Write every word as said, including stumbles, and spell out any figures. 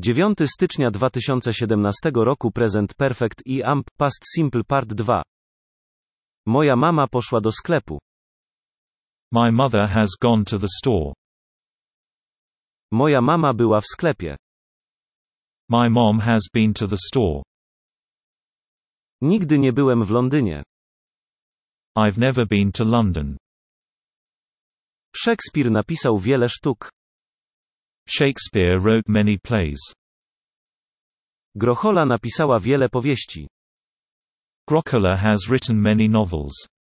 dziewiątego stycznia dwa tysiące siedemnastego roku Present Perfect i Amp Past Simple Part dwa. Moja mama poszła do sklepu. My mother has gone to the store. Moja mama była w sklepie. My mom has been to the store. Nigdy nie byłem w Londynie. I've never been to London. Szekspir napisał wiele sztuk. Shakespeare wrote many plays. Grochola napisała wiele powieści. Grochola has written many novels.